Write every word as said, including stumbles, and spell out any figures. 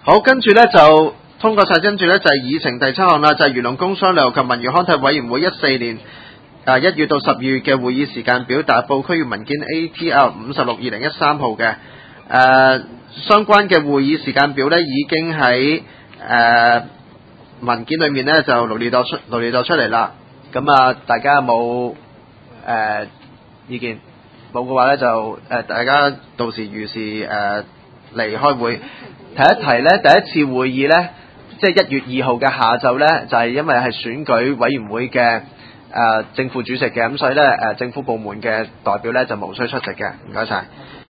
好，跟住呢就通過晒，跟住呢就係議程第七項啦，就係漁農工商旅遊及文娛康體委員會一四年誒一月到十二月嘅會議時間表，大埔區域文件 A T L 五十六二零一三號嘅誒相關嘅會議時間表呢，已經喺誒、呃、文件裏面呢就羅列咗出羅列咗出嚟啦。咁啊，大家有冇誒、呃、意見？冇嘅話呢，就誒、呃、大家到時如是誒嚟、呃、開會。提一提呢，第一次會議呢，即係一月二號嘅下晝呢，就係、是、因為係選舉委員會嘅誒、呃、正副主席嘅，咁所以呢，誒、呃、政府部門嘅代表呢就無需出席嘅。唔該晒。